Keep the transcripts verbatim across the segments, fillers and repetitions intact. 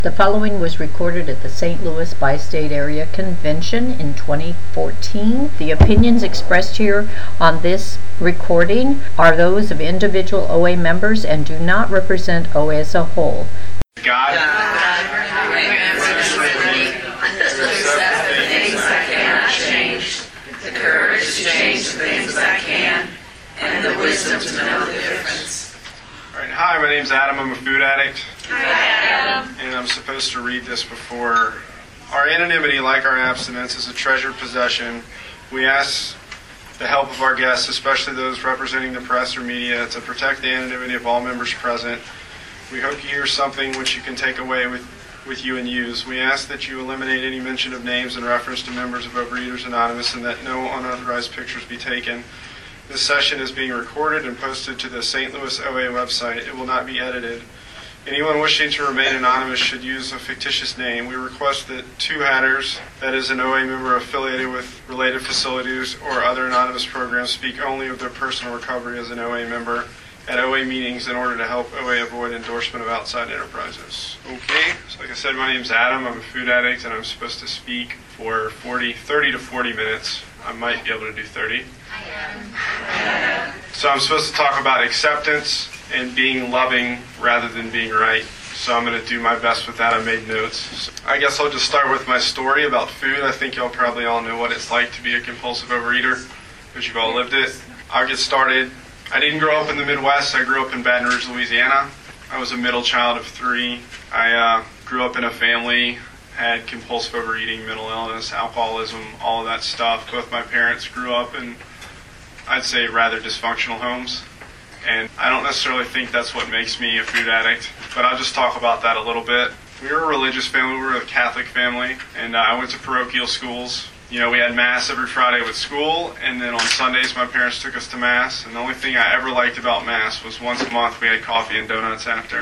The following was recorded at the Saint Louis Bi-State Area Convention in twenty fourteen. The opinions expressed here on this recording are those of individual O A members and do not represent O A as a whole. God, God remembers with me the things I cannot change, the courage to change the things I can, and the wisdom to know the difference. All right, hi, my name's Adam. I'm a food addict. Hi, Adam. And I'm supposed to read this before. Our anonymity, like our abstinence, is a treasured possession. We ask the help of our guests, especially those representing the press or media, to protect the anonymity of all members present. We hope you hear something which you can take away with, with you and use. We ask that you eliminate any mention of names in reference to members of Overeaters Anonymous and that no unauthorized pictures be taken. This session is being recorded and posted to the Saint Louis O A website. It will not be edited. Anyone wishing to remain anonymous should use a fictitious name. We request that two hatters, that is an O A member affiliated with related facilities or other anonymous programs, speak only of their personal recovery as an O A member at O A meetings in order to help O A avoid endorsement of outside enterprises. Okay, so like I said, my name's Adam. I'm a food addict and I'm supposed to speak for forty, thirty to forty minutes. I might be able to do thirty. So I'm supposed to talk about acceptance and being loving rather than being right. So I'm going to do my best with that. I made notes. So I guess I'll just start with my story about food. I think y'all probably all know what it's like to be a compulsive overeater because you've all lived it. I'll get started. I didn't grow up in the Midwest. I grew up in Baton Rouge, Louisiana. I was a middle child of three. I uh, grew up in a family, had compulsive overeating, mental illness, alcoholism, all of that stuff. Both my parents grew up in, I'd say, rather dysfunctional homes. And I don't necessarily think that's what makes me a food addict, but I'll just talk about that a little bit. We were a religious family. We were a Catholic family, and uh, I went to parochial schools. You know, we had Mass every Friday with school, and then on Sundays my parents took us to Mass, and the only thing I ever liked about Mass was once a month we had coffee and donuts after.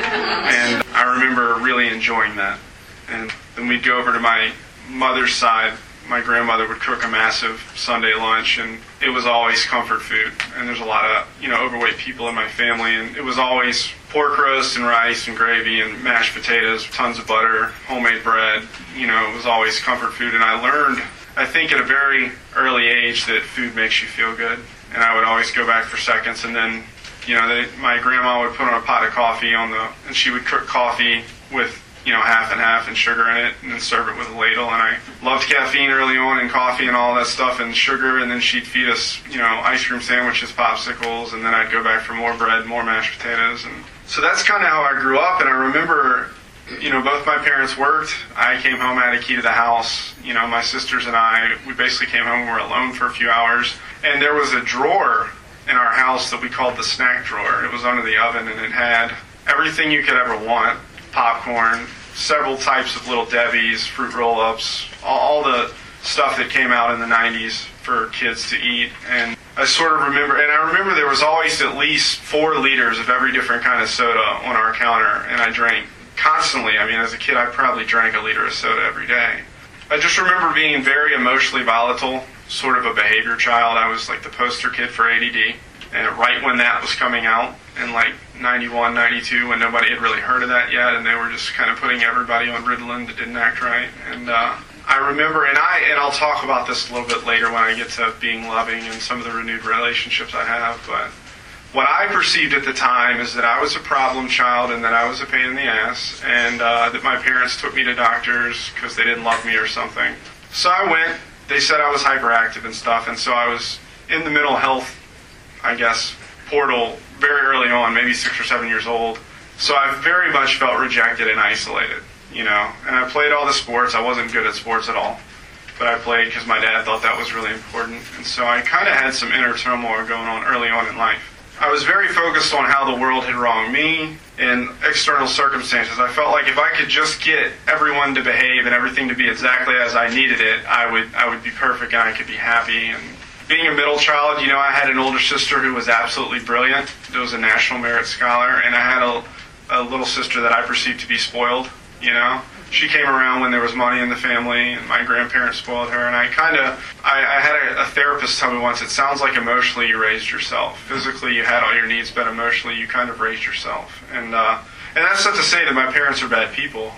And I remember really enjoying that. And then we'd go over to my mother's side. My grandmother would cook a massive Sunday lunch, and it was always comfort food. And there's a lot of, you know, overweight people in my family, and it was always pork roast and rice and gravy and mashed potatoes, tons of butter, homemade bread. You know, it was always comfort food. And I learned, I think at a very early age, that food makes you feel good. And I would always go back for seconds, and then, you know, they, my grandma would put on a pot of coffee on the, and she would cook coffee with, you know, half and half and sugar in it, and then serve it with a ladle. And I loved caffeine early on, and coffee and all that stuff, and sugar. And then she'd feed us, you know, ice cream sandwiches, popsicles, and then I'd go back for more bread, more mashed potatoes. And so that's kind of how I grew up. And I remember, you know, both my parents worked. I came home, I had a key to the house. You know, my sisters and I, we basically came home, we were alone for a few hours. And there was a drawer in our house that we called the snack drawer. It was under the oven, and it had everything you could ever want. Popcorn, several types of Little Debbie's, fruit roll-ups, all the stuff that came out in the nineties for kids to eat. And I sort of remember, and I remember there was always at least four liters of every different kind of soda on our counter, and I drank constantly. I mean, as a kid, I probably drank a liter of soda every day. I just remember being very emotionally volatile, sort of a behavior child. I was like the poster kid for A D D, and right when that was coming out, in like ninety-one, ninety-two, when nobody had really heard of that yet, and they were just kind of putting everybody on Ritalin that didn't act right. And uh, I remember, and I and I'll talk about this a little bit later when I get to being loving and some of the renewed relationships I have, but what I perceived at the time is that I was a problem child and that I was a pain in the ass, and uh, that my parents took me to doctors because they didn't love me or something. So I went. They said I was hyperactive and stuff, and so I was in the mental health, I guess, portal very early on, maybe six or seven years old. So I very much felt rejected and isolated, you know. And I played all the sports. I wasn't good at sports at all, but I played because my dad thought that was really important. And so I kind of had some inner turmoil going on early on in life. I was very focused on how the world had wronged me in external circumstances. I felt like if I could just get everyone to behave and everything to be exactly as I needed it, I would I would be perfect and I could be happy. And being a middle child, you know, I had an older sister who was absolutely brilliant. She was a National Merit Scholar, and I had a, a little sister that I perceived to be spoiled, you know. She came around when there was money in the family, and my grandparents spoiled her, and I kind of, I, I had a, a therapist tell me once, it sounds like emotionally you raised yourself. Physically you had all your needs, but emotionally you kind of raised yourself. And uh, and that's not to say that my parents are bad people.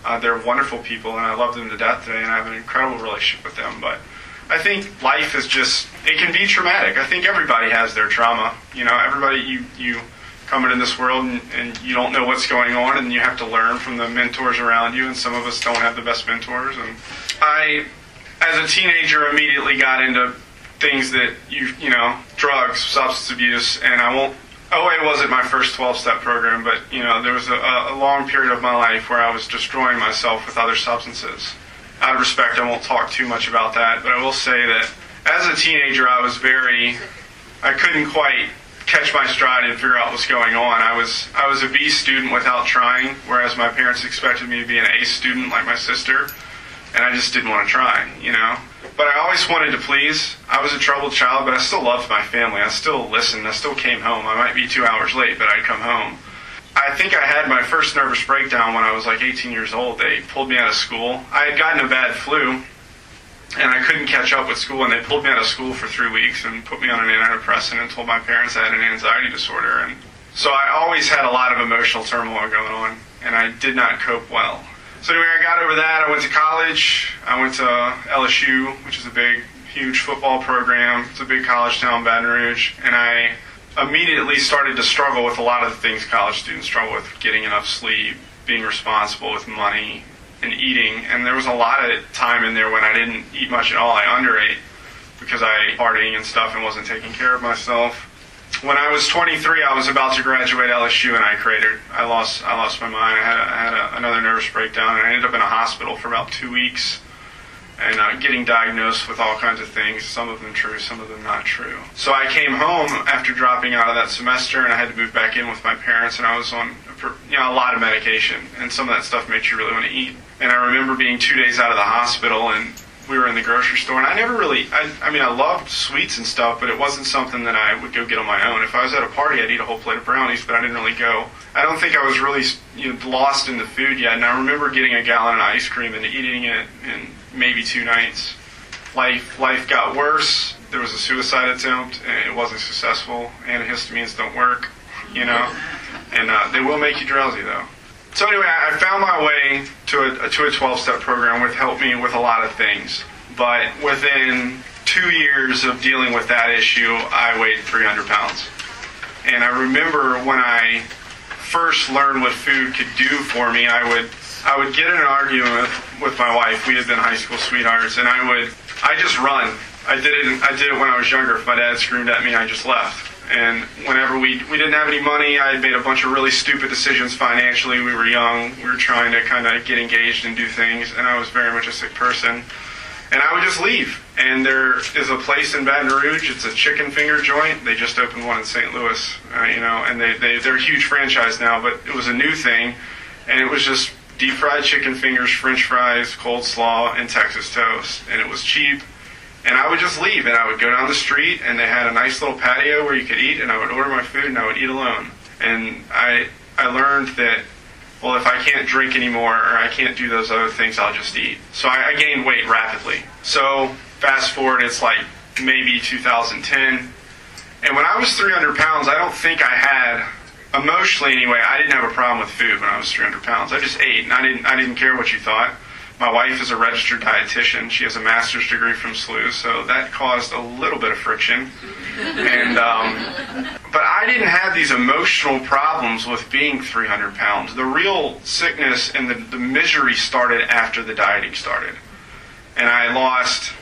Uh, they're wonderful people, and I love them to death today, and I have an incredible relationship with them. But I think life is just, it can be traumatic. I think everybody has their trauma. You know, everybody, you, you come into this world and, and you don't know what's going on, and you have to learn from the mentors around you, and some of us don't have the best mentors. And I, as a teenager, immediately got into things that, you you know, drugs, substance abuse, and I won't, O A wasn't my first twelve-step program, but, you know, there was a, a long period of my life where I was destroying myself with other substances. Out of respect, I won't talk too much about that, but I will say that as a teenager, I was very, I couldn't quite catch my stride and figure out what's going on. I was I was a B student without trying, whereas my parents expected me to be an A student like my sister, and I just didn't want to try, you know. But I always wanted to please. I was a troubled child, but I still loved my family. I still listened. I still came home. I might be two hours late, but I'd come home. I think I had my first nervous breakdown when I was like eighteen years old. They pulled me out of school. I had gotten a bad flu, and I couldn't catch up with school, and they pulled me out of school for three weeks and put me on an antidepressant and told my parents I had an anxiety disorder. And so I always had a lot of emotional turmoil going on, and I did not cope well. So anyway, I got over that. I went to college. I went to L S U, which is a big, huge football program. It's a big college town in Baton Rouge, and I immediately started to struggle with a lot of the things college students struggle with: getting enough sleep, being responsible with money, and eating. And there was a lot of time in there when I didn't eat much at all. I underate because I partying and stuff and wasn't taking care of myself. When I was twenty-three, I was about to graduate L S U, and I cratered. I lost I lost my mind. I had, a, I had a, another nervous breakdown, and I ended up in a hospital for about two weeks and uh, getting diagnosed with all kinds of things, some of them true, some of them not true. So I came home after dropping out of that semester, and I had to move back in with my parents, and I was on you know, a lot of medication, and some of that stuff makes you really want to eat. And I remember being two days out of the hospital, and we were in the grocery store, and I never really, I, I mean, I loved sweets and stuff, but it wasn't something that I would go get on my own. If I was at a party, I'd eat a whole plate of brownies, but I didn't really go. I don't think I was really you know, lost in the food yet, and I remember getting a gallon of ice cream and eating it in maybe two nights. Life, life got worse. There was a suicide attempt, and it wasn't successful. Antihistamines don't work, you know, and uh, they will make you drowsy, though. So anyway, I found my way to a to a twelve-step program, which helped me with a lot of things. But within two years of dealing with that issue, I weighed three hundred pounds. And I remember when I first learned what food could do for me, I would I would get in an argument with, with my wife. We had been high school sweethearts, and I would I just run. I did it. I did it when I was younger. If my dad screamed at me, I just left. And whenever we we didn't have any money, I had made a bunch of really stupid decisions financially. We were young. We were trying to kind of get engaged and do things, and I was very much a sick person. And I would just leave. And there is a place in Baton Rouge. It's a chicken finger joint. They just opened one in Saint Louis, uh, you know, and they, they, they're a huge franchise now, but it was a new thing. And it was just deep fried chicken fingers, French fries, cold slaw, and Texas toast. And it was cheap. And I would just leave, and I would go down the street, and they had a nice little patio where you could eat, and I would order my food, and I would eat alone. And I I learned that, well, if I can't drink anymore, or I can't do those other things, I'll just eat. So I, I gained weight rapidly. So fast forward, it's like maybe two thousand ten. And when I was three hundred pounds, I don't think I had, emotionally anyway, I didn't have a problem with food when I was three hundred pounds. I just ate, and I didn't, I didn't care what you thought. My wife is a registered dietitian. She has a master's degree from S L U, so that caused a little bit of friction. And um, but I didn't have these emotional problems with being three hundred pounds. The real sickness and the, the misery started after the dieting started. And I lost,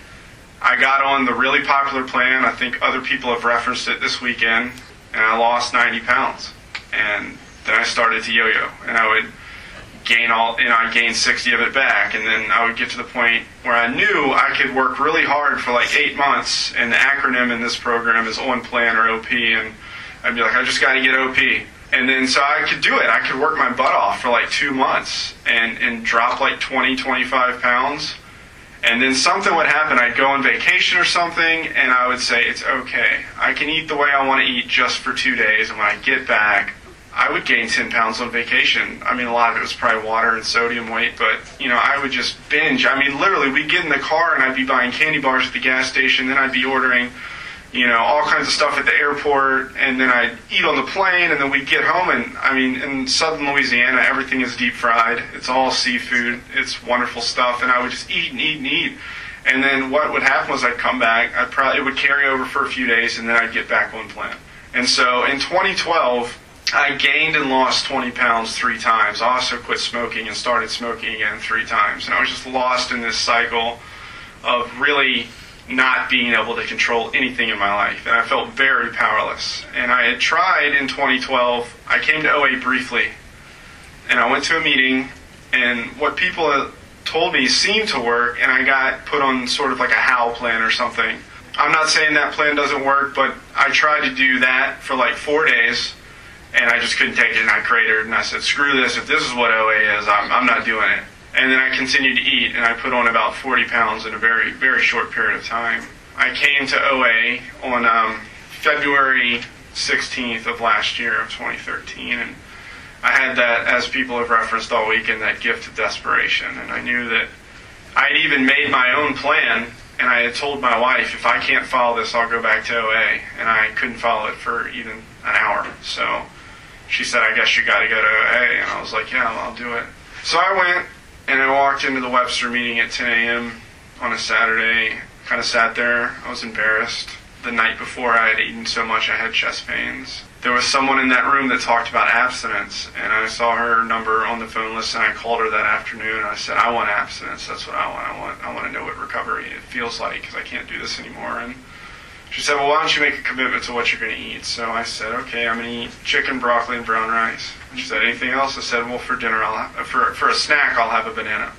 I got on the really popular plan. I think other people have referenced it this weekend. And I lost ninety pounds. And then I started to yo-yo. And I would gain all, you know, I gained sixty of it back, and then I would get to the point where I knew I could work really hard for like eight months, and the acronym in this program is On Plan, or O P, and I'd be like, I just got to get O P. And then so I could do it. I could work my butt off for like two months and, and drop like twenty, twenty-five pounds. And then something would happen. I'd go on vacation or something, and I would say, it's okay. I can eat the way I want to eat just for two days, and when I get back, I would gain ten pounds on vacation. I mean, a lot of it was probably water and sodium weight, but, you know, I would just binge. I mean, literally, we'd get in the car, and I'd be buying candy bars at the gas station, then I'd be ordering you know, all kinds of stuff at the airport, and then I'd eat on the plane, and then we'd get home, and I mean, in southern Louisiana, everything is deep fried. It's all seafood. It's wonderful stuff, and I would just eat and eat and eat. And then what would happen was I'd come back, I'd probably, it would carry over for a few days, and then I'd get back on plan. And so in twenty twelve, I gained and lost twenty pounds three times. I also quit smoking and started smoking again three times. And I was just lost in this cycle of really not being able to control anything in my life. And I felt very powerless. And I had tried in twenty twelve, I came to O A briefly, and I went to a meeting, and what people told me seemed to work, and I got put on sort of like a HOW plan or something. I'm not saying that plan doesn't work, but I tried to do that for like four days, and I just couldn't take it, and I cratered, and I said, screw this, if this is what O A is, I'm, I'm not doing it. And then I continued to eat, and I put on about forty pounds in a very, very short period of time. I came to O A on um, February sixteenth of last year of twenty thirteen, and I had that, as people have referenced all weekend, that gift of desperation. And I knew that I had even made my own plan, and I had told my wife, if I can't follow this, I'll go back to O A. And I couldn't follow it for even an hour. So she said, I guess you got to go to O A. And I was like, yeah, I'll do it. So I went, and I walked into the Webster meeting at ten a.m. on a Saturday, kind of sat there. I was embarrassed. The night before, I had eaten so much I had chest pains. There was someone in that room that talked about abstinence, and I saw her number on the phone list, and I called her that afternoon, and I said, I want abstinence. That's what I want. I want I want to know what recovery it feels like, because I can't do this anymore. And she said, well, why don't you make a commitment to what you're going to eat? So I said, okay, I'm going to eat chicken, broccoli, and brown rice. And she said, anything else? I said, well, for dinner, I'll have, for for a snack, I'll have a banana.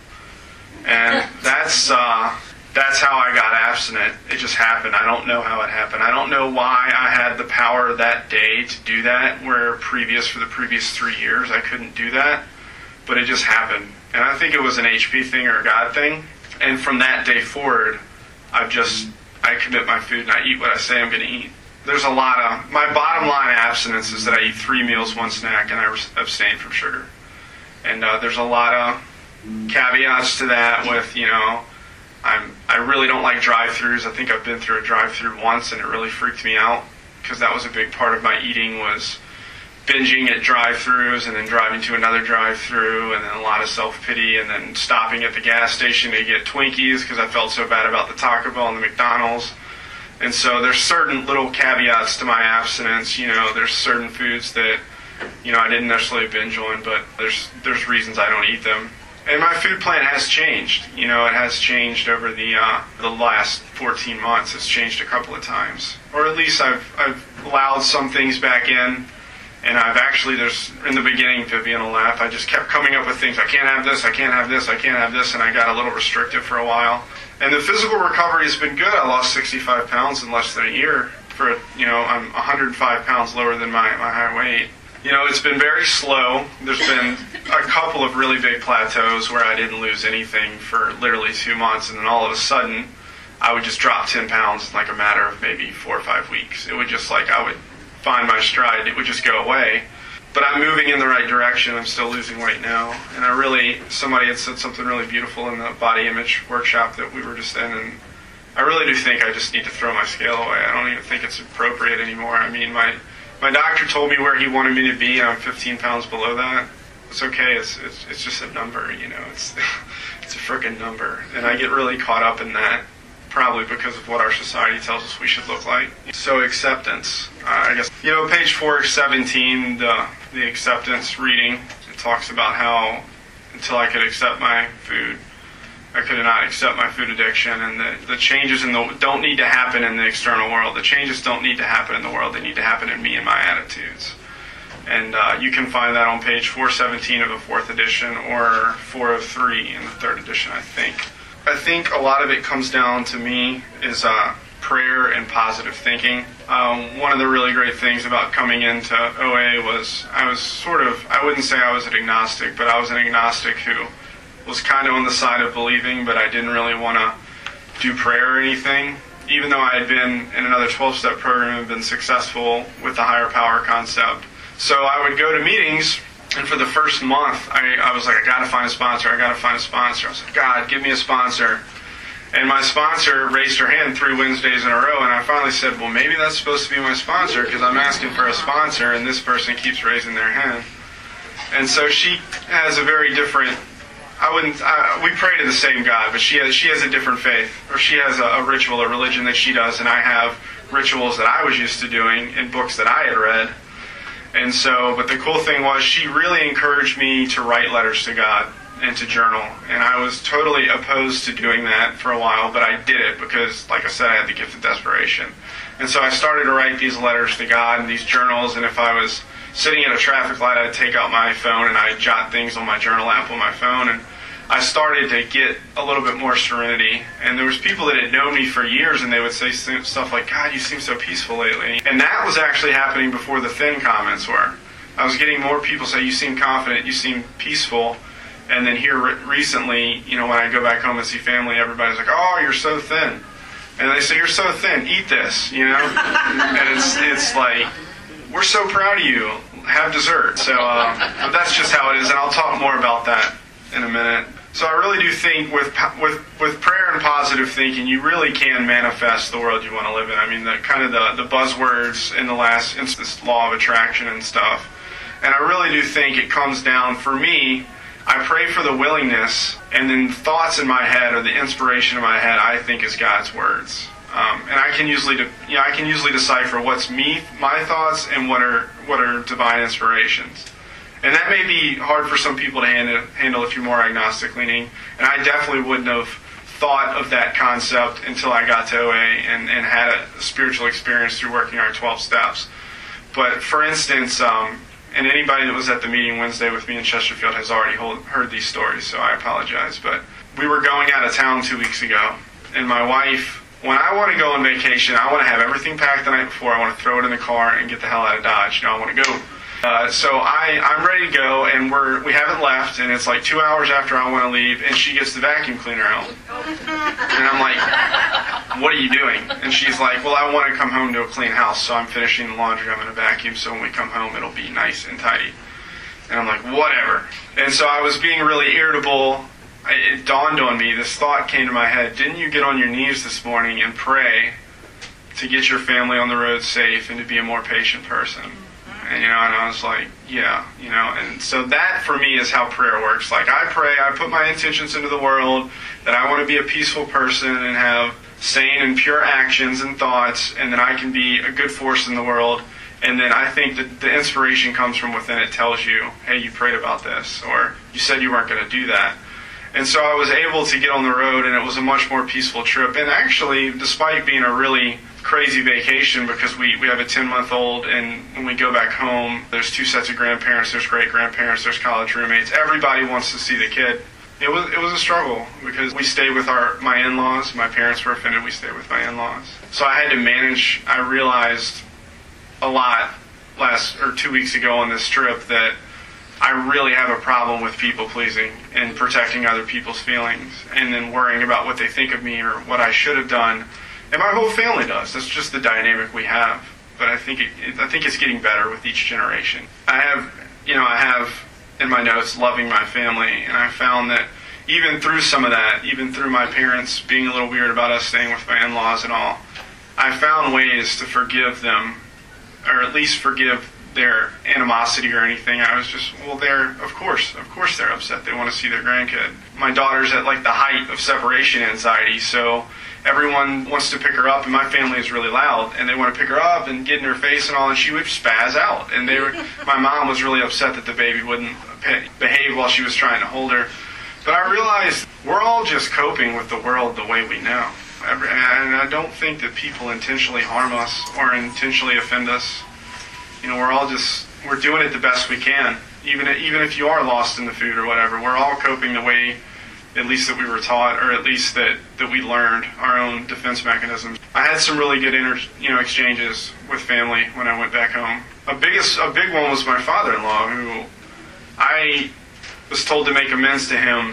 And that's uh, that's how I got abstinent. It just happened. I don't know how it happened. I don't know why I had the power that day to do that, where previous for the previous three years I couldn't do that. But it just happened. And I think it was an H P thing or a God thing. And from that day forward, I've just, I commit my food and I eat what I say I'm going to eat. There's a lot of, my bottom line abstinence is that I eat three meals, one snack, and I abstain from sugar. And uh, there's a lot of caveats to that with, you know, I'm, I really don't like drive-thrus. I think I've been through a drive-thru once, and it really freaked me out, because that was a big part of my eating, was binging at drive-thrus and then driving to another drive-thru, and then a lot of self-pity, and then stopping at the gas station to get Twinkies because I felt so bad about the Taco Bell and the McDonald's. And so there's certain little caveats to my abstinence. You know, there's certain foods that, you know, I didn't necessarily binge on, but there's there's reasons I don't eat them. And my food plan has changed. You know, it has changed over the uh, the last fourteen months. It's changed a couple of times. Or at least I've I've allowed some things back in. And I've actually, there's, in the beginning, Vivian will laugh, I just kept coming up with things. I can't have this, I can't have this, I can't have this, and I got a little restrictive for a while. And the physical recovery has been good. I lost sixty-five pounds in less than a year. For, you know, I'm one hundred five pounds lower than my, my high weight. You know, it's been very slow. There's been a couple of really big plateaus where I didn't lose anything for literally two months, and then all of a sudden, I would just drop ten pounds in like a matter of maybe four or five weeks. It would just like, I would find my stride, it would just go away. But I'm moving in the right direction. I'm still losing weight now. And I really, somebody had said something really beautiful in the body image workshop that we were just in, and I really do think I just need to throw my scale away. I don't even think it's appropriate anymore. I mean, my my doctor told me where he wanted me to be, and I'm fifteen pounds below that. It's okay. It's it's, it's just a number, you know. It's it's a frickin' number. And I get really caught up in that, probably because of what our society tells us we should look like. So acceptance, uh, I guess, you know, page four seventeen, the, the acceptance reading, it talks about how until I could accept my food, I could not accept my food addiction, and the, the changes in the don't need to happen in the external world. The changes don't need to happen in the world. They need to happen in me and my attitudes. And uh, you can find that on page four seventeen of the fourth edition, or four oh three in the third edition, I think. I think a lot of it comes down to me is uh, prayer and positive thinking. Um, one of the really great things about coming into O A was I was sort of, I wouldn't say I was an agnostic, but I was an agnostic who was kind of on the side of believing, but I didn't really want to do prayer or anything. Even though I had been in another twelve-step program and been successful with the higher power concept. So I would go to meetings, and for the first month, I, I was like, I gotta find a sponsor, I gotta find a sponsor. I was like, God, give me a sponsor. And my sponsor raised her hand three Wednesdays in a row, and I finally said, well, maybe that's supposed to be my sponsor, because I'm asking for a sponsor, and this person keeps raising their hand. And so she has a very different, I wouldn't, I, we pray to the same God, but she has she has a different faith, or she has a, a ritual, a religion that she does, and I have rituals that I was used to doing in books that I had read. And so, but the cool thing was, she really encouraged me to write letters to God and to journal. And I was totally opposed to doing that for a while, but I did it because, like I said, I had the gift of desperation. And so I started to write these letters to God and these journals, and if I was sitting at a traffic light, I'd take out my phone and I'd jot things on my journal app on my phone, and I started to get a little bit more serenity. And there was people that had known me for years, and they would say stuff like, God, you seem so peaceful lately. And that was actually happening before the thin comments were. I was getting more people say, you seem confident, you seem peaceful. And then here re- recently, you know, when I go back home and see family, everybody's like, oh, you're so thin. And they say, you're so thin, eat this, you know? And it's it's like, we're so proud of you, have dessert. So uh, but that's just how it is, and I'll talk more about that in a minute. So I really do think with with with prayer and positive thinking, you really can manifest the world you want to live in. I mean, the kind of the, the buzzwords in the last instance, law of attraction and stuff. And I really do think it comes down, for me, I pray for the willingness, and then thoughts in my head, or the inspiration in my head, I think is God's words. Um, and I can usually, de- you know, I can usually decipher what's me, my thoughts, and what are what are divine inspirations. And that may be hard for some people to handle, handle if you're more agnostic leaning. And I definitely wouldn't have thought of that concept until I got to O A and, and had a spiritual experience through working our twelve steps. But for instance, um, and anybody that was at the meeting Wednesday with me in Chesterfield has already hold, heard these stories, so I apologize. But we were going out of town two weeks ago, and my wife, when I want to go on vacation, I want to have everything packed the night before. I want to throw it in the car and get the hell out of Dodge. You know, I want to go. Uh, so I, I'm ready to go, and we're, we haven't left, and it's like two hours after I want to leave, and she gets the vacuum cleaner out. And I'm like, what are you doing? And she's like, well, I want to come home to a clean house, so I'm finishing the laundry, I'm going to vacuum, so when we come home, it'll be nice and tidy. And I'm like, whatever. And so I was being really irritable. It dawned on me, this thought came to my head, didn't you get on your knees this morning and pray to get your family on the road safe and to be a more patient person? And, you know, and I was like, yeah, you know, and so that for me is how prayer works. Like, I pray, I put my intentions into the world, that I want to be a peaceful person and have sane and pure actions and thoughts, and that I can be a good force in the world. And then I think that the inspiration comes from within. It tells you, hey, you prayed about this, or you said you weren't going to do that. And so I was able to get on the road, and it was a much more peaceful trip. And actually, despite being a really crazy vacation, because we, we have a ten-month-old, and when we go back home, there's two sets of grandparents, there's great-grandparents, there's college roommates. Everybody wants to see the kid. It was it was a struggle, because we stayed with our my in-laws. My parents were offended we stayed with my in-laws. So I had to manage. I realized a lot last or two weeks ago on this trip that I really have a problem with people-pleasing and protecting other people's feelings, and then worrying about what they think of me or what I should have done. And my whole family does. That's just the dynamic we have. But I think it, it, I think it's getting better with each generation. I have, you know, I have in my notes loving my family, and I found that even through some of that, even through my parents being a little weird about us staying with my in-laws and all, I found ways to forgive them, or at least forgive their animosity or anything. I was just, well, they're, of course, of course they're upset. They want to see their grandkid. My daughter's at like the height of separation anxiety, so everyone wants to pick her up, and my family is really loud, and they want to pick her up and get in her face and all, and she would spaz out. And they were, my mom was really upset that the baby wouldn't behave while she was trying to hold her. But I realized we're all just coping with the world the way we know. And I don't think that people intentionally harm us or intentionally offend us. You know, we're all just, we're doing it the best we can. Even even if you are lost in the food or whatever, we're all coping the way, at least that we were taught, or at least that, that we learned our own defense mechanisms. I had some really good inter, you know, exchanges with family when I went back home. A biggest, a big one was my father-in-law, who I was told to make amends to him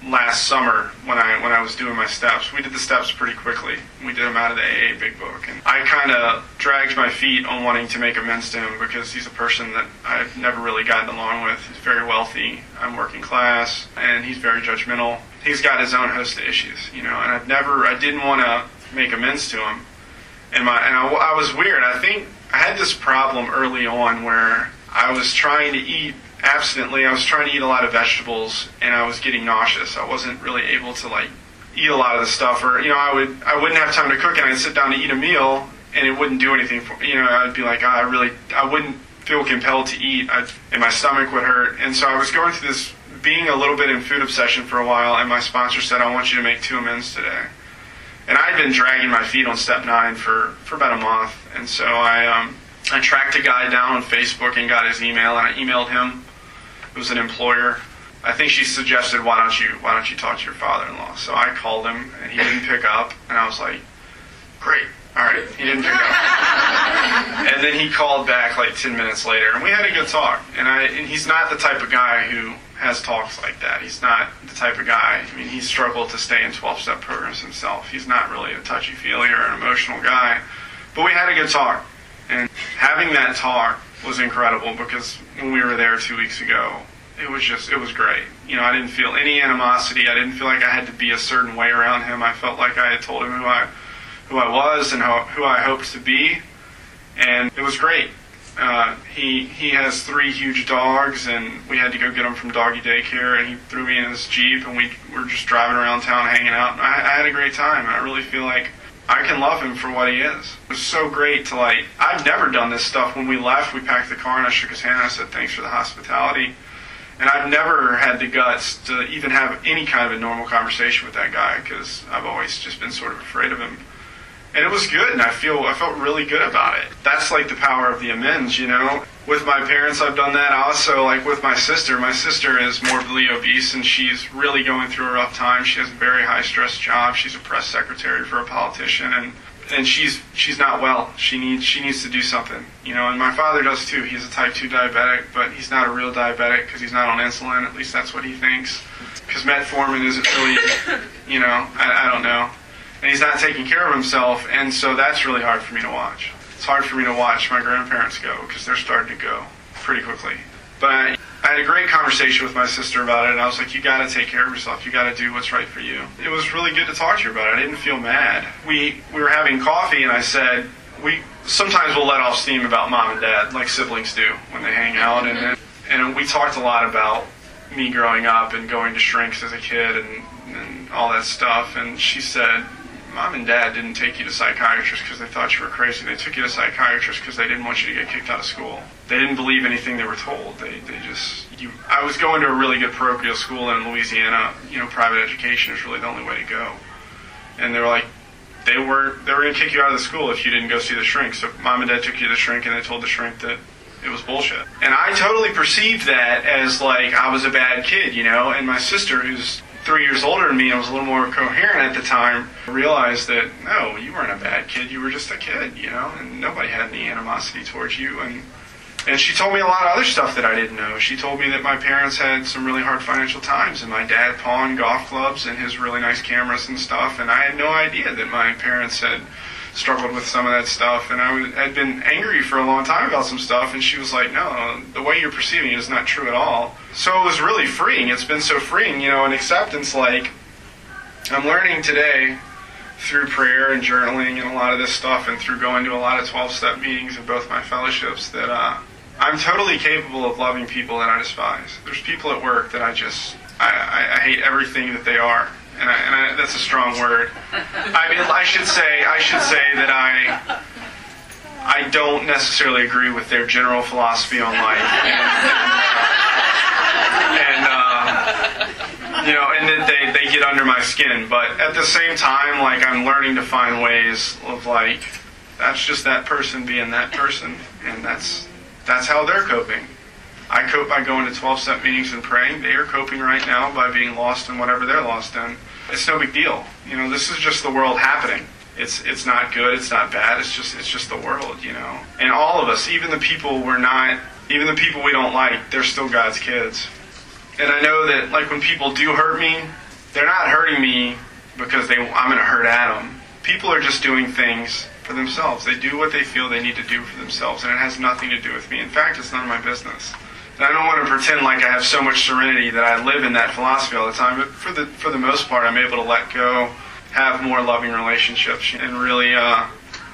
last summer when I when I was doing my steps. We did the steps pretty quickly. We did them out of the A A Big Book. And I kind of dragged my feet on wanting to make amends to him because he's a person that I've never really gotten along with. He's very wealthy. I'm working class, and he's very judgmental. He's got his own host of issues, you know, and I've never, I didn't want to make amends to him. And, my, and I, I was weird. I think I had this problem early on where I was trying to eat abstinently. I was trying to eat a lot of vegetables, and I was getting nauseous. I wasn't really able to like eat a lot of the stuff, or you know, I would I wouldn't have time to cook, and I'd sit down to eat a meal, and it wouldn't do anything for me. You know, I'd be like, oh, I really I wouldn't feel compelled to eat, I'd, and my stomach would hurt. And so I was going through this, being a little bit in food obsession for a while, and my sponsor said, I want you to make two amends today. And I had been dragging my feet on step nine for, for about a month, and so I um, I tracked a guy down on Facebook and got his email, and I emailed him. It was an employer. I think she suggested, why don't you why don't you talk to your father-in-law? So I called him, and he didn't pick up, and I was like, great, all right, he didn't pick up. And then he called back like ten minutes later, and we had a good talk. And I and he's not the type of guy who has talks like that. He's not the type of guy, I mean, he struggled to stay in twelve-step programs himself. He's not really a touchy-feely or an emotional guy. But we had a good talk, and having that talk was incredible because when we were there two weeks ago, it was just, it was great. You know, I didn't feel any animosity. I didn't feel like I had to be a certain way around him. I felt like I had told him who I who I was and how, who I hoped to be, and it was great. Uh, he he has three huge dogs, and we had to go get them from doggy daycare, and he threw me in his Jeep, and we were just driving around town hanging out. And I, I had a great time. I really feel like I can love him for what he is. It was so great to like, I've never done this stuff. When we left, we packed the car and I shook his hand and I said, thanks for the hospitality. And I've never had the guts to even have any kind of a normal conversation with that guy because I've always just been sort of afraid of him. And it was good, and I feel I felt really good about it. That's like the power of the amends, you know. With my parents, I've done that. Also, like with my sister, my sister is morbidly obese, and she's really going through a rough time. She has a very high-stress job. She's a press secretary for a politician, and and she's she's not well. She needs she needs to do something, you know. And my father does too. He's a type two diabetic, but he's not a real diabetic because he's not on insulin. At least that's what he thinks. Because metformin isn't really, you know, I, I don't know. And he's not taking care of himself, and so that's really hard for me to watch. It's hard for me to watch my grandparents go because they're starting to go pretty quickly. But I, I had a great conversation with my sister about it, and I was like, you got to take care of yourself. You got to do what's right for you. It was really good to talk to you about it. I didn't feel mad. We we were having coffee, and I said, we sometimes we'll let off steam about mom and dad, like siblings do when they hang out. And then, and we talked a lot about me growing up and going to shrinks as a kid and, and all that stuff. And she said, Mom and Dad didn't take you to psychiatrists because they thought you were crazy. They took you to psychiatrists because they didn't want you to get kicked out of school. They didn't believe anything they were told. They they just... You, I was going to a really good parochial school in Louisiana. You know, private education is really the only way to go. And they were like, they were they were going to kick you out of the school if you didn't go see the shrink. So Mom and Dad took you to the shrink, and they told the shrink that it was bullshit. And I totally perceived that as like I was a bad kid, you know. And my sister, who's three years older than me and was a little more coherent at the time, realized that, no, you weren't a bad kid, you were just a kid, you know, and nobody had any animosity towards you. And and she told me a lot of other stuff that I didn't know. She told me that my parents had some really hard financial times, and my dad pawned golf clubs and his really nice cameras and stuff, and I had no idea that my parents had struggled with some of that stuff, and I had been angry for a long time about some stuff, and she was like, no, the way you're perceiving it is not true at all. So it was really freeing. It's been so freeing, you know, and acceptance, like, I'm learning today through prayer and journaling and a lot of this stuff, and through going to a lot of twelve-step meetings in both my fellowships, that uh, I'm totally capable of loving people that I despise. There's people at work that I just, I, I, I hate everything that they are. And, I, and I, that's a strong word. I mean, I should say, I should say that I, I don't necessarily agree with their general philosophy on life, and, and uh, you know, and that they, they get under my skin. But at the same time, like, I'm learning to find ways of like, that's just that person being that person, and that's that's how they're coping. I cope by going to twelve-step meetings and praying. They are coping right now by being lost in whatever they're lost in. It's no big deal. You know, this is just the world happening. It's it's not good, it's not bad, it's just it's just the world, you know. And all of us, even the people we're not, even the people we don't like, they're still God's kids. And I know that, like, when people do hurt me, they're not hurting me because they I'm going to hurt Adam. People are just doing things for themselves. They do what they feel they need to do for themselves, and it has nothing to do with me. In fact, it's none of my business. And I don't want to pretend like I have so much serenity that I live in that philosophy all the time, but for the for the most part, I'm able to let go, have more loving relationships, and really uh,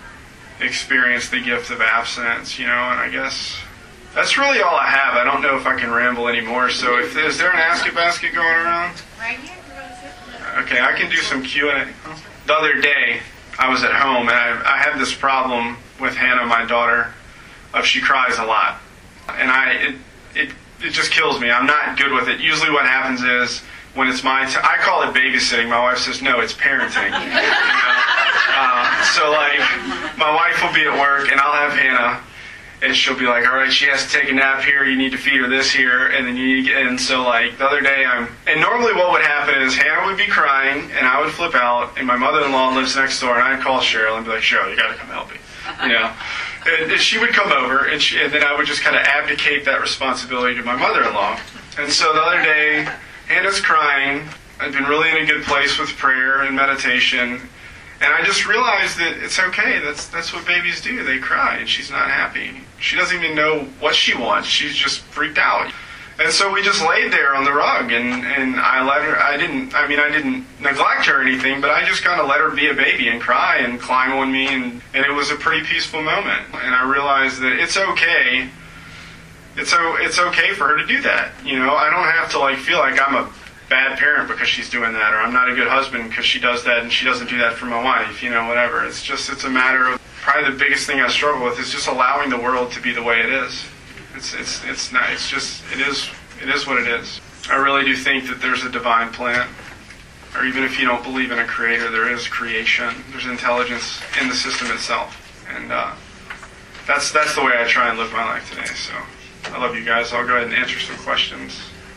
experience the gift of abstinence, you know, and I guess that's really all I have. I don't know if I can ramble anymore, so if is there an Ask It basket going around? Right here. Okay, I can do some Q and A. The other day, I was at home, and I, I have this problem with Hannah, my daughter, of she cries a lot. And I it, it it just kills me. I'm not good with it. Usually what happens is, when it's my t- I call it babysitting. My wife says, no, it's parenting. You know? uh, so, like, my wife will be at work, and I'll have Hannah, and she'll be like, all right, she has to take a nap here, you need to feed her this here, and then you need to get, and so like the other day I'm, and normally what would happen is Hannah would be crying, and I would flip out, and my mother-in-law lives next door, and I'd call Cheryl and be like, Cheryl, you gotta come help me, you know, and, and she would come over, and, she, and then I would just kind of abdicate that responsibility to my mother-in-law. And so the other day, Hannah's crying, I've been really in a good place with prayer and meditation, and I just realized that it's okay. That's that's what babies do. They cry, and she's not happy. She doesn't even know what she wants. She's just freaked out. And so we just laid there on the rug, and, and I let her, I didn't, I mean, I didn't neglect her or anything, but I just kind of let her be a baby and cry and climb on me, and, and it was a pretty peaceful moment. And I realized that it's okay. It's, it's okay for her to do that. You know, I don't have to, like, feel like I'm a bad parent because she's doing that, or I'm not a good husband because she does that and she doesn't do that for my wife, you know, whatever. It's just, it's a matter of, probably the biggest thing I struggle with is just allowing the world to be the way it is. It's, it's, it's not, it's just, it is, it is what it is. I really do think that there's a divine plan, or even if you don't believe in a creator, there is creation. There's intelligence in the system itself. And uh, that's, that's the way I try and live my life today. So I love you guys. I'll go ahead and answer some questions.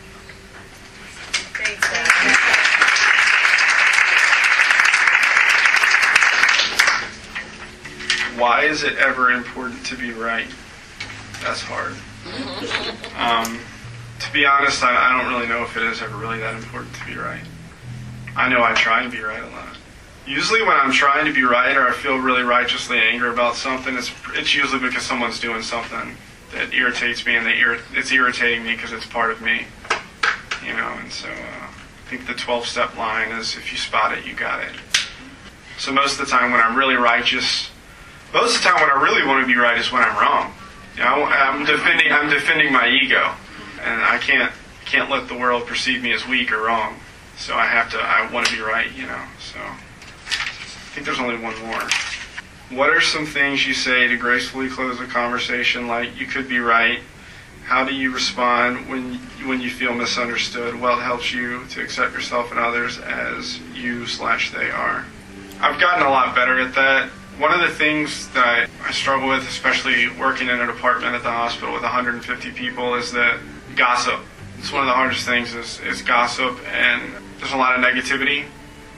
Why is it ever important to be right? That's hard. Um, to be honest, I, I don't really know if it is ever really that important to be right. I know I try and be right a lot. Usually when I'm trying to be right, or I feel really righteously angry about something, it's it's usually because someone's doing something that irritates me, and they irri- it's irritating me because it's part of me. You know, and so uh, I think the twelve-step line is, if you spot it, you got it. So most of the time when I'm really righteous, most of the time when I really want to be right is when I'm wrong. You know, I'm defending I'm defending my ego, and I can't can't let the world perceive me as weak or wrong. So I have to I want to be right, you know. So I think there's only one more. What are some things you say to gracefully close a conversation? Like, you could be right. How do you respond when when you feel misunderstood? What helps you to accept yourself and others as you slash they are? I've gotten a lot better at that. One of the things that I, I struggle with, especially working in a department at the hospital with one hundred fifty people, is that gossip. It's one of the hardest things is, is gossip, and there's a lot of negativity.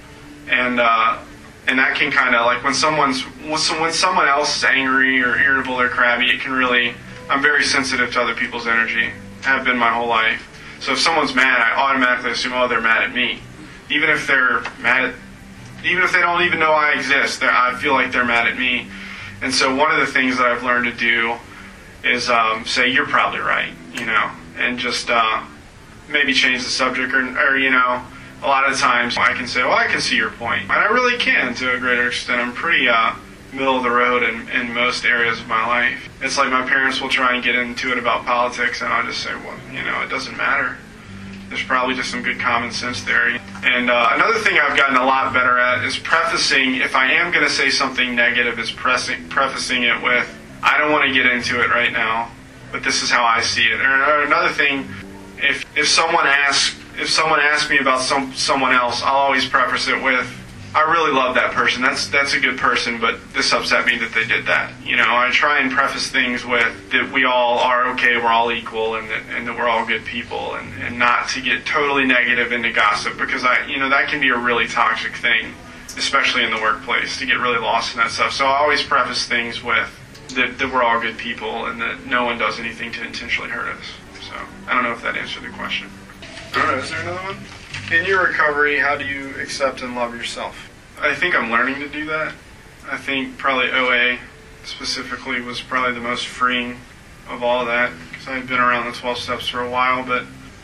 And uh, and that can kind of, like, when someone's when someone else is angry or irritable or crabby, it can really, I'm very sensitive to other people's energy. Have been my whole life. So if someone's mad, I automatically assume, oh, they're mad at me. Even if they're mad at, even if they don't even know I exist, I feel like they're mad at me. And so one of the things that I've learned to do is um, say, you're probably right, you know, and just uh, maybe change the subject, or, or, you know, a lot of times I can say, well, I can see your point. And I really can, to a greater extent. I'm pretty uh, middle of the road in, in most areas of my life. It's like my parents will try and get into it about politics, and I'll just say, well, you know, it doesn't matter. There's probably just some good common sense there. And uh, another thing I've gotten a lot better at is prefacing, if I am going to say something negative, is pressing, prefacing it with, I don't want to get into it right now, but this is how I see it. Or, or another thing, if if someone asks if someone asks me about some someone else, I'll always preface it with, I really love that person. That's that's a good person, but this upset me that they did that. You know, I try and preface things with that we all are okay, we're all equal, and that, and that we're all good people, and, and not to get totally negative into gossip, because I, you know, that can be a really toxic thing, especially in the workplace, to get really lost in that stuff. So I always preface things with that, that we're all good people, and that no one does anything to intentionally hurt us. So I don't know if that answered the question. I don't know, is there another one? In your recovery, how do you accept and love yourself? I think I'm learning to do that. I think probably O A specifically was probably the most freeing of all of that, because I had been around the twelve steps for a while, but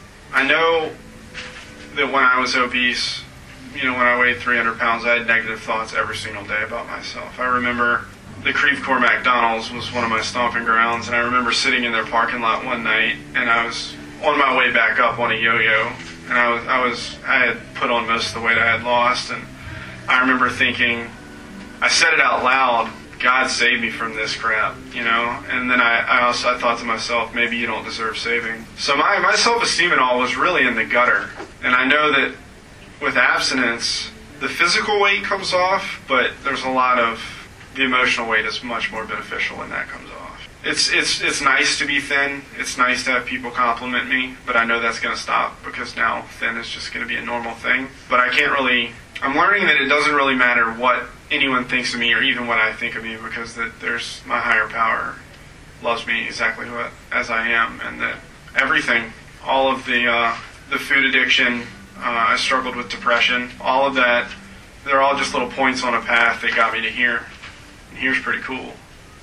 I know that when I was obese, you know, when I weighed three hundred pounds, I had negative thoughts every single day about myself. I remember the Creve Coeur McDonald's was one of my stomping grounds, and I remember sitting in their parking lot one night, and I was on my way back up on a yo-yo, and I was, I was, I had put on most of the weight I had lost, and I remember thinking, I said it out loud, God save me from this crap, you know, and then I, I also, I thought to myself, maybe you don't deserve saving. So my, my self-esteem and all was really in the gutter, and I know that with abstinence, the physical weight comes off, but there's a lot of, the emotional weight is much more beneficial when that comes off. It's it's it's nice to be thin. It's nice to have people compliment me, but I know that's going to stop because now thin is just going to be a normal thing. But I can't really, I'm learning that it doesn't really matter what anyone thinks of me or even what I think of me, because that there's my higher power loves me exactly what, as I am, and that everything, all of the uh, the food addiction, uh, I struggled with depression, all of that, they're all just little points on a path that got me to here. And here's pretty cool.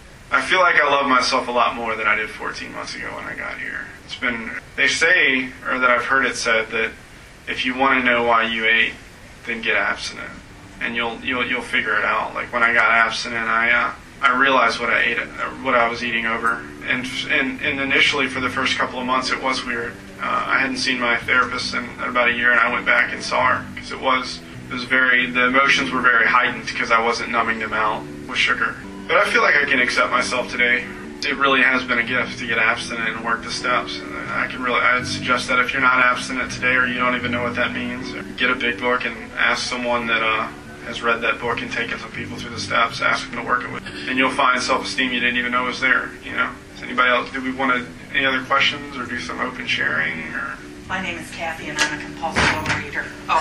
I feel like I love myself a lot more than I did fourteen months ago when I got here. It's been, they say, or that I've heard it said, that if you want to know why you ate, then get abstinent, and you'll you'll you'll figure it out. Like when I got abstinent, I uh, I realized what I ate, what I was eating over, and and and initially for the first couple of months it was weird. Uh, I hadn't seen my therapist in about a year, and I went back and saw her because it was it was very, the emotions were very heightened because I wasn't numbing them out with sugar. But I feel like I can accept myself today. It really has been a gift to get abstinent and work the steps. And I can really, I'd suggest that if you're not abstinent today, or you don't even know what that means, get a big book and ask someone that uh, has read that book and taken some people through the steps. Ask them to work it with, and you'll find self-esteem you didn't even know was there. You know. Does anybody else? Do we want to? Any other questions, or do some open sharing? Or my name is Kathy, and I'm a compulsive overeater. Oh.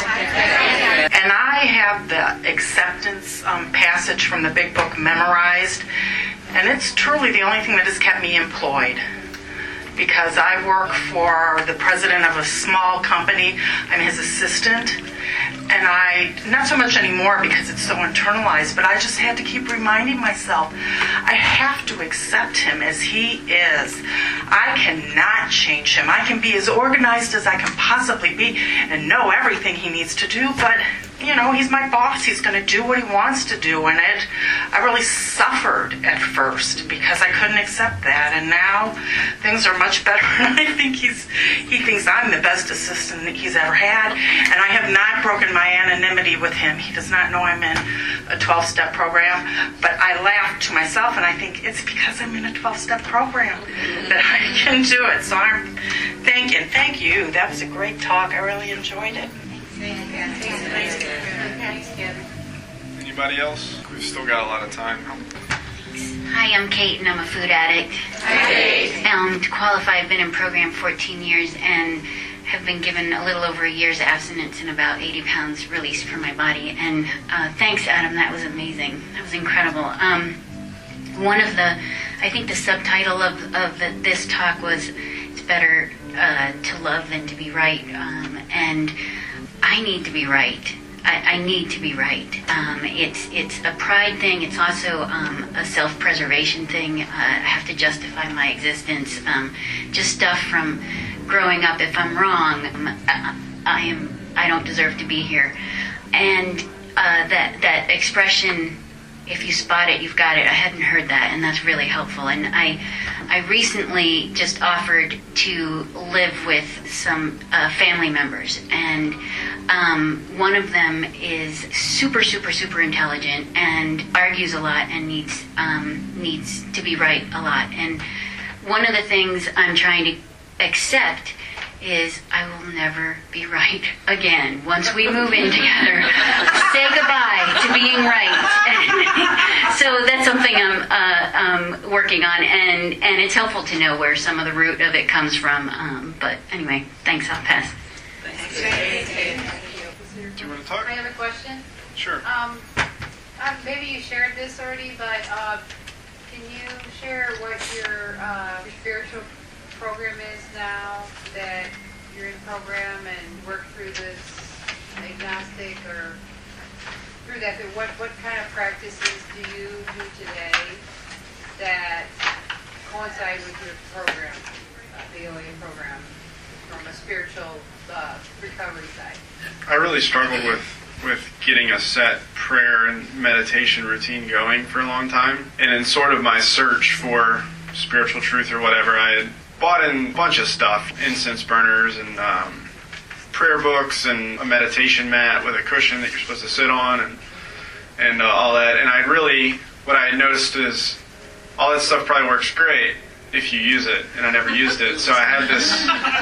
And I have the acceptance um, passage from the big book memorized, and it's truly the only thing that has kept me employed. Because I work for the president of a small company. I'm his assistant. And I, not so much anymore because it's so internalized, but I just had to keep reminding myself, I have to accept him as he is. I cannot change him. I can be as organized as I can possibly be and know everything he needs to do, but, you know, he's my boss. He's going to do what he wants to do. And it, I really suffered at first because I couldn't accept that. And now things are much better. And I think he's, he thinks I'm the best assistant that he's ever had. And I have not broken my anonymity with him. He does not know I'm in a twelve-step program. But I laugh to myself and I think it's because I'm in a twelve-step program that I can do it. So I'm thanking, thank you. That was a great talk. I really enjoyed it. anybody else? We've still got a lot of time. Hi, I'm Kate, and I'm a food addict. Hi, Kate. Um, to qualify, I've been in program fourteen years and have been given a little over a year's abstinence and about eighty pounds released from my body. And uh, thanks, Adam. That was amazing. That was incredible. Um, one of the, I think the subtitle of, of the, this talk was, it's better uh, to love than to be right. Um, and I need to be right. I, I need to be right. Um, it's it's a pride thing. It's also um, a self-preservation thing. Uh, I have to justify my existence. Um, just stuff from growing up. If I'm wrong, um, I, I am. I don't deserve to be here. And uh, that that expression, if you spot it, you've got it. I hadn't heard that, and that's really helpful. And I, I recently just offered to live with some uh, family members, and um, one of them is super, super, super intelligent and argues a lot and needs um, needs to be right a lot. And one of the things I'm trying to accept is I will never be right again. Once we move in together, say goodbye to being right. So that's something I'm uh, um, working on, and, and it's helpful to know where some of the root of it comes from. Um, but anyway, thanks, I'll pass. Do you want to talk? I have a question. Sure. Um, uh, maybe you shared this already, but uh, can you share what your, uh, your spiritual program is now that you're in program and work through this agnostic or through that, what, what kind of practices do you do today that coincide with your program, uh, the O A program, from a spiritual uh, recovery side? I really struggled with, with getting a set prayer and meditation routine going for a long time. And in sort of my search for spiritual truth or whatever, I had bought in a bunch of stuff, incense burners and um, prayer books and a meditation mat with a cushion that you're supposed to sit on and and uh, all that. And I really, what I had noticed is all that stuff probably works great if you use it, and I never used it. So I had this,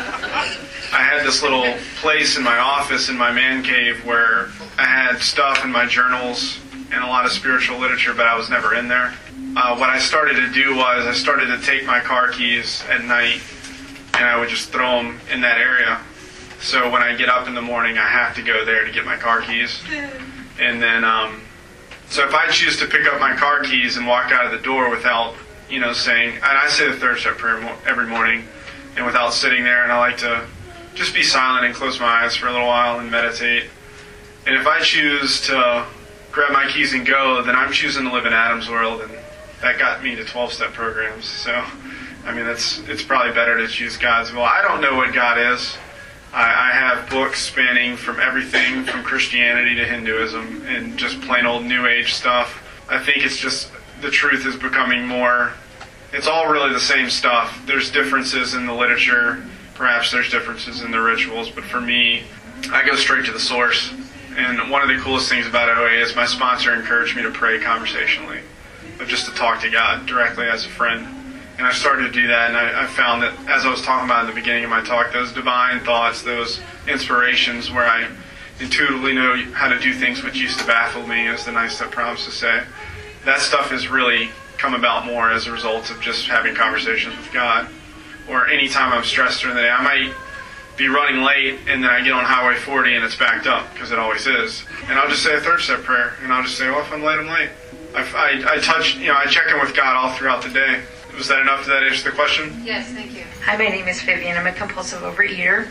I had this little place in my office in my man cave where I had stuff in my journals and a lot of spiritual literature, but I was never in there. Uh, what I started to do was I started to take my car keys at night and I would just throw them in that area. So when I get up in the morning, I have to go there to get my car keys. And then, um, so if I choose to pick up my car keys and walk out of the door without, you know, saying, and I say the third step prayer mo- every morning, and without sitting there, and I like to just be silent and close my eyes for a little while and meditate. And if I choose to grab my keys and go, then I'm choosing to live in Adam's world, and that got me to twelve-step programs. So, I mean, that's it's probably better to choose God's will. I don't know what God is. I, I have books spanning from everything from Christianity to Hinduism and just plain old New Age stuff. I think it's just the truth is becoming more, it's all really the same stuff. There's differences in the literature, perhaps there's differences in the rituals, but for me, I go straight to the source. And one of the coolest things about O A is my sponsor encouraged me to pray conversationally, but just to talk to God directly as a friend. And I started to do that, and I, I found that, as I was talking about in the beginning of my talk, those divine thoughts, those inspirations where I intuitively know how to do things which used to baffle me, as the ninth step promised to say, that stuff has really come about more as a result of just having conversations with God. Or any time I'm stressed during the day, I might be running late, and then I get on Highway forty and it's backed up, because it always is. And I'll just say a third step prayer, and I'll just say, well, if I'm late, I'm late. I, I, I touch, you know, I check in with God all throughout the day. Was that enough? Did that answer the question? Yes, thank you. Hi, my name is Vivian. I'm a compulsive overeater.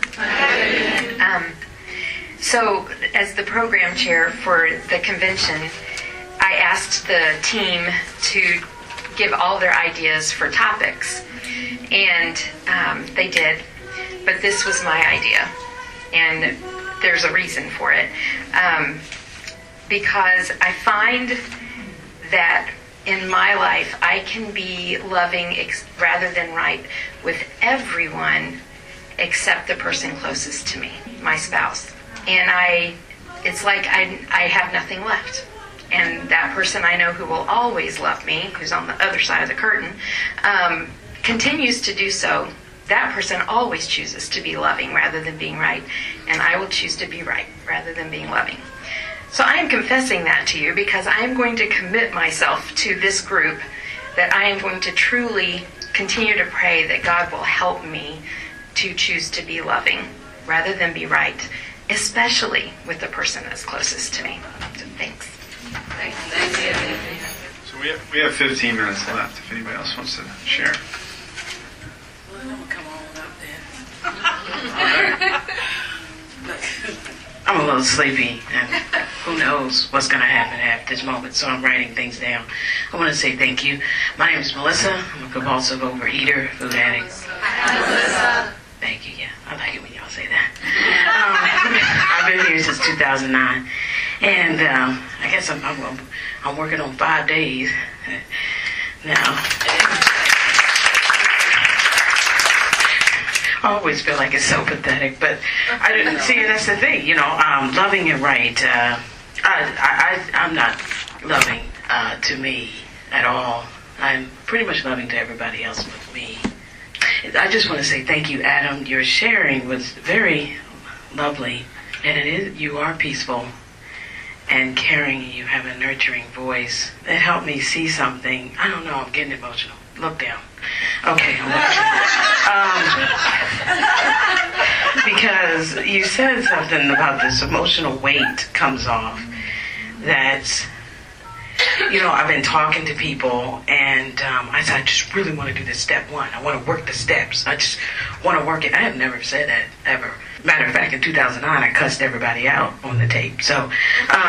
Um, so, as the program chair for the convention, I asked the team to give all their ideas for topics, and um, they did. But this was my idea, and there's a reason for it. Um, because I find that in my life, I can be loving ex- rather than right with everyone except the person closest to me, my spouse. And I, it's like I, I have nothing left. And that person I know who will always love me, who's on the other side of the curtain, um, continues to do so. That person always chooses to be loving rather than being right, and I will choose to be right rather than being loving. So I am confessing that to you because I am going to commit myself to this group, that I am going to truly continue to pray that God will help me to choose to be loving rather than be right, especially with the person that's closest to me. So thanks. Thank you. So we have, we have fifteen minutes left if anybody else wants to share. Well, I'm gonna come on up then. I'm a little sleepy, and who knows what's going to happen at this moment, so I'm writing things down. I want to say thank you. My name is Melissa. I'm a compulsive overeater, food addict. Hi, Melissa. Thank you, yeah. I like it when y'all say that. Um, I've been here since two thousand nine, and um, I guess I'm, I'm, I'm working on five days now. I always feel like it's so pathetic, but I didn't see it. That's the thing, you know. Um, loving and right. Uh, I, I, I'm not loving uh, to me at all. I'm pretty much loving to everybody else but me. I just want to say thank you, Adam. Your sharing was very lovely, and it is. You are peaceful and caring. And you have a nurturing voice that helped me see something. I don't know. I'm getting emotional. Look down. Okay, I'm watching. Um, because you said something about this emotional weight comes off. That, you know, I've been talking to people, and um, I said, I just really want to do this step one. I want to work the steps. I just want to work it. I have never said that, ever. Matter of fact, in two thousand nine, I cussed everybody out on the tape. So, um,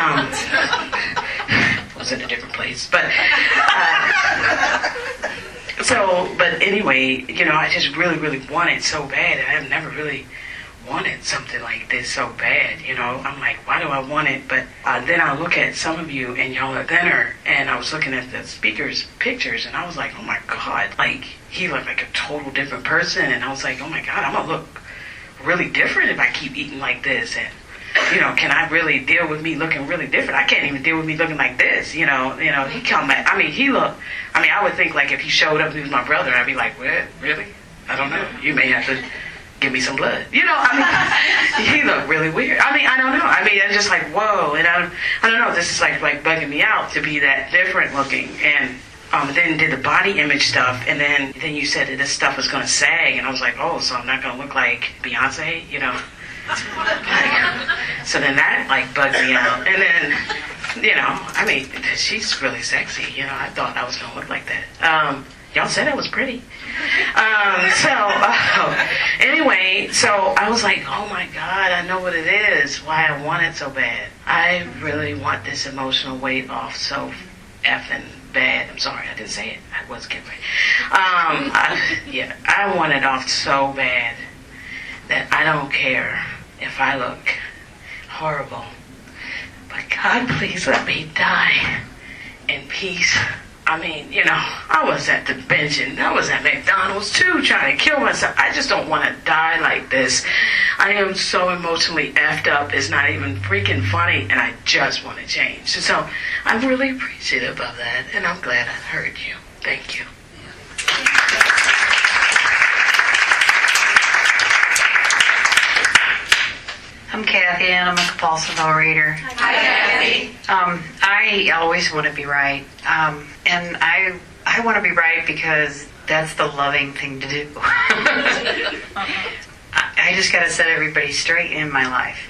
I was in a different place. But, uh, so, but anyway, you know, I just really, really wanted so bad. I have never really wanted something like this so bad, you know. I'm like, why do I want it? But uh, then I look at some of you and y'all are thinner, and I was looking at the speaker's pictures, and I was like, oh my God, like, he looked like a total different person, and I was like, oh my God, I'm gonna look really different if I keep eating like this, and you know, can I really deal with me looking really different? I can't even deal with me looking like this, you know. You know, he come back. I mean, he looked. I mean, I would think like if he showed up, he was my brother, I'd be like, well, really? I don't know. You may have to give me some blood. You know, I mean, he looked really weird. I mean, I don't know. I mean, I'm just like, whoa, and I, I don't know. This is like like bugging me out to be that different looking, and. Um, then did the body image stuff, and then then you said that this stuff was going to sag, and I was like, oh, so I'm not going to look like Beyonce, you know? Like, so then that, like, bugged me out. And then, you know, I mean, she's really sexy, you know? I thought I was going to look like that. Um, y'all said I was pretty. Um, so, uh, anyway, so I was like, oh, my God, I know what it is, why I want it so bad. I really want this emotional weight off so effing bad. I'm sorry, I didn't say it. I was kidding. Um, I, yeah, I want it off so bad that I don't care if I look horrible. But God, please let me die in peace. I mean, you know, I was at the bench and I was at McDonald's too trying to kill myself. I just don't want to die like this. I am so emotionally effed up. It's not even freaking funny, and I just want to change. So I'm really appreciative of that, and I'm glad I heard you. Thank you. I'm Kathy, and I'm a compulsive overeater. Hi, Kathy. Um, I always want to be right, um, and I I want to be right because that's the loving thing to do. I just got to set everybody straight in my life.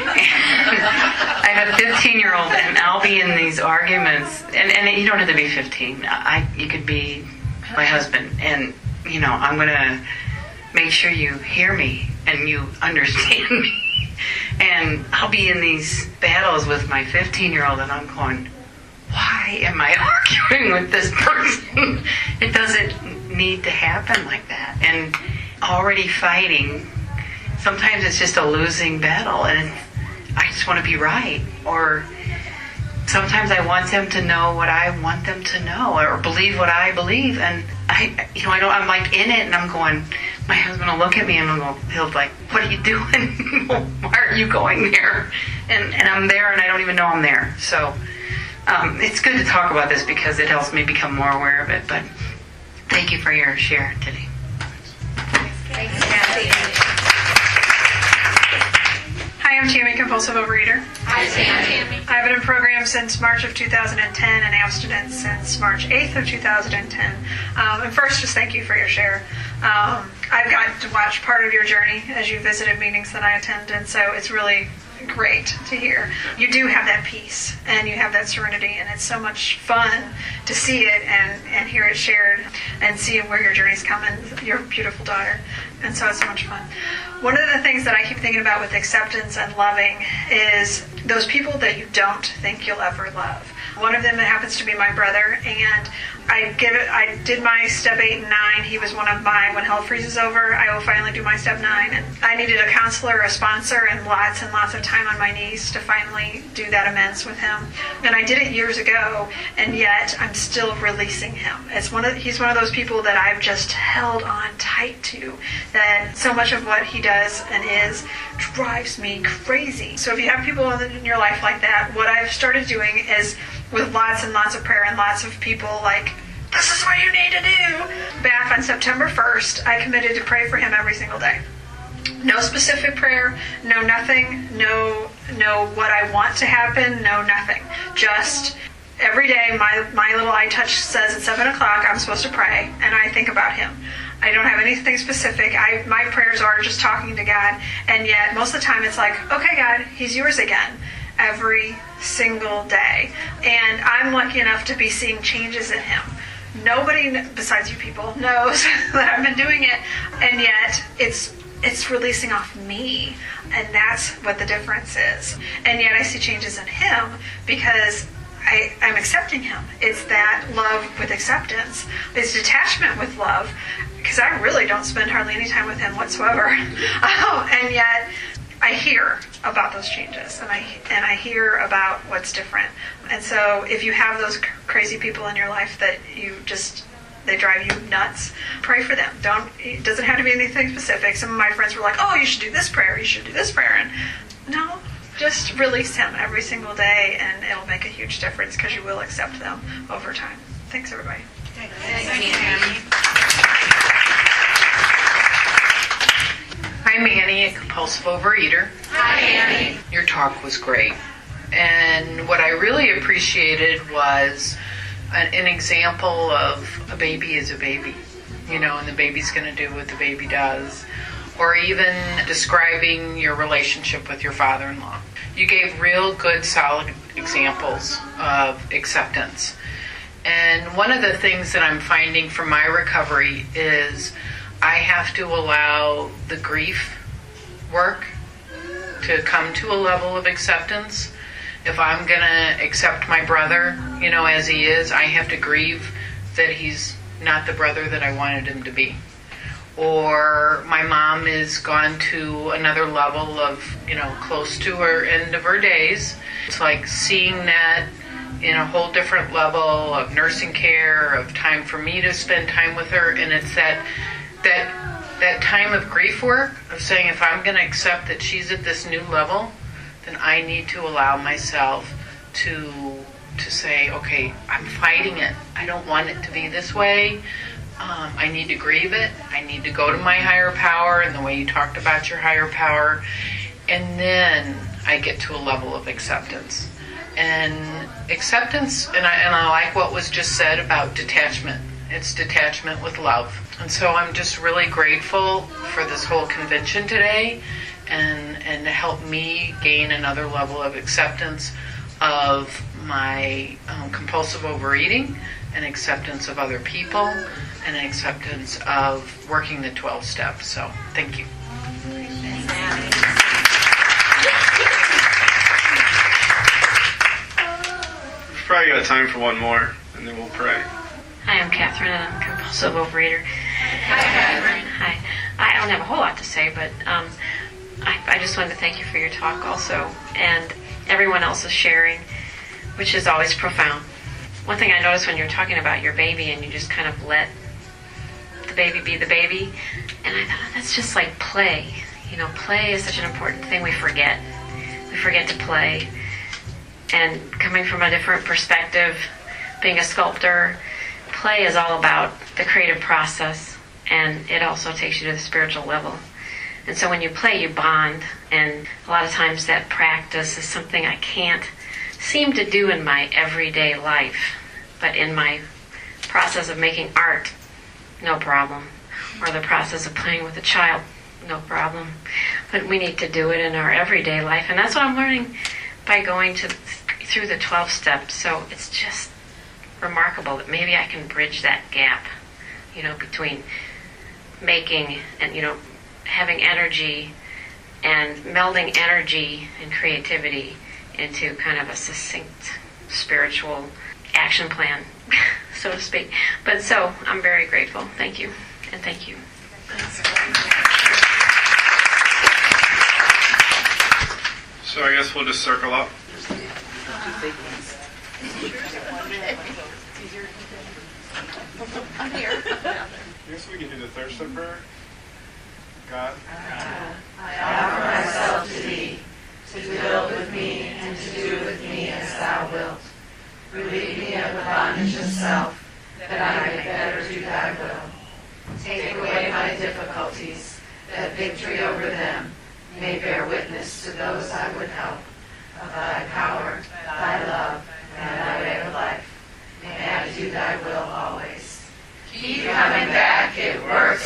I have a fifteen-year-old, and I'll be in these arguments, and, and you don't have to be fifteen. I you could be my husband, and you know I'm gonna make sure you hear me and you understand me. And I'll be in these battles with my fifteen-year-old, and I'm going, why am I arguing with this person? It doesn't need to happen like that. And already fighting, sometimes it's just a losing battle, and I just want to be right. Or sometimes I want them to know what I want them to know, or believe what I believe. And I, you know, I know I'm like in it, and I'm going. My husband will look at me and he'll, he'll be like, what are you doing? Why are you going there? And and I'm there and I don't even know I'm there. So um, it's good to talk about this because it helps me become more aware of it. But thank you for your share today. Thanks, Kathy. Hi, I'm Tammy, compulsive overeater. Hi, Tammy. I've been in program since March of two thousand ten and abstinence since March eighth of two thousand ten. Um, and first, just thank you for your share. Um, I've gotten to watch part of your journey as you visited meetings that I attend, and so it's really great to hear. You do have that peace, and you have that serenity, and it's so much fun to see it and, and hear it shared and see where your journey's coming, your beautiful daughter. And so it's so much fun. One of the things that I keep thinking about with acceptance and loving is those people that you don't think you'll ever love. One of them happens to be my brother, and I give it. I did my step eight and nine. He was one of my, when hell freezes over, I will finally do my step nine. And I needed a counselor, a sponsor, and lots and lots of time on my knees to finally do that amends with him. And I did it years ago, and yet I'm still releasing him. It's one of he's one of those people that I've just held on tight to. That so much of what he does and is drives me crazy. So if you have people in your life like that, what I've started doing is, with lots and lots of prayer and lots of people like, this is what you need to do. Back on September first, I committed to pray for him every single day. No specific prayer, no nothing, no no what I want to happen, no nothing. Just every day my, my little iTouch says at seven o'clock I'm supposed to pray, and I think about him. I don't have anything specific. I my prayers are just talking to God, and yet most of the time it's like, okay, God, he's yours again. Every single day. And I'm lucky enough to be seeing changes in him. Nobody besides you people knows that I've been doing it, and yet it's it's releasing off me, and that's what the difference is. And yet I see changes in him because I, I'm accepting him. It's that love with acceptance. It's detachment with love, because I really don't spend hardly any time with him whatsoever. Oh, and yet I hear about those changes, and I and I hear about what's different. And so if you have those cr- crazy people in your life that you just, they drive you nuts, pray for them. Don't, it doesn't have to be anything specific. Some of my friends were like, oh, you should do this prayer, you should do this prayer. And no, just release him every single day, and it'll make a huge difference because you will accept them over time. Thanks, everybody. Thanks, Annie. I'm Annie, a compulsive overeater. Hi, Annie. Your talk was great. And what I really appreciated was an, an example of a baby is a baby, you know, and the baby's going to do what the baby does. Or even describing your relationship with your father-in-law. You gave real good, solid examples of acceptance. And one of the things that I'm finding from my recovery is I have to allow the grief work to come to a level of acceptance. If I'm going to accept my brother, you know, as he is, I have to grieve that he's not the brother that I wanted him to be. Or my mom is gone to another level of, you know, close to her end of her days. It's like seeing that in a whole different level of nursing care, of time for me to spend time with her. And it's that that that time of grief work of saying, if I'm going to accept that she's at this new level, then I need to allow myself to to say, okay, I'm fighting it. I don't want it to be this way. Um, I need to grieve it. I need to go to my higher power, and the way you talked about your higher power. And then I get to a level of acceptance. And acceptance, and I, and I like what was just said about detachment. It's detachment with love. And so I'm just really grateful for this whole convention today, and, and to help me gain another level of acceptance of my um, compulsive overeating, and acceptance of other people, and an acceptance of working the twelve steps. So, thank you. We've probably got time for one more, and then we'll pray. Hi, I'm Catherine, and I'm a compulsive overeater. Hi, Catherine. Hi. I don't have a whole lot to say, but um, I, I just wanted to thank you for your talk also, and everyone else's sharing, which is always profound. One thing I noticed when you were talking about your baby, and you just kind of let the baby be the baby, and I thought, that's just like play. You know, play is such an important thing we forget. We forget to play. And coming from a different perspective, being a sculptor, play is all about the creative process, and it also takes you to the spiritual level. And so when you play, you bond, and a lot of times that practice is something I can't seem to do in my everyday life, but in my process of making art, no problem. Or the process of playing with a child, no problem. But we need to do it in our everyday life, and that's what I'm learning by going to through the twelve steps. So it's just remarkable that maybe I can bridge that gap, you know, between making and, you know, having energy and melding energy and creativity into kind of a succinct spiritual action plan, so to speak. But so, I'm very grateful. Thank you. And thank you. So I guess we'll just circle up. I'm here. I guess we can do the thirst prayer. God, I offer myself to thee, to build with me and to do with me as thou wilt. Relieve me of the bondage of self, that I may better do thy will. Take away my difficulties, that victory over them may bear witness to those I would help, of thy power, thy love, and thy way of life. May I do thy will always. Keep coming back, it works.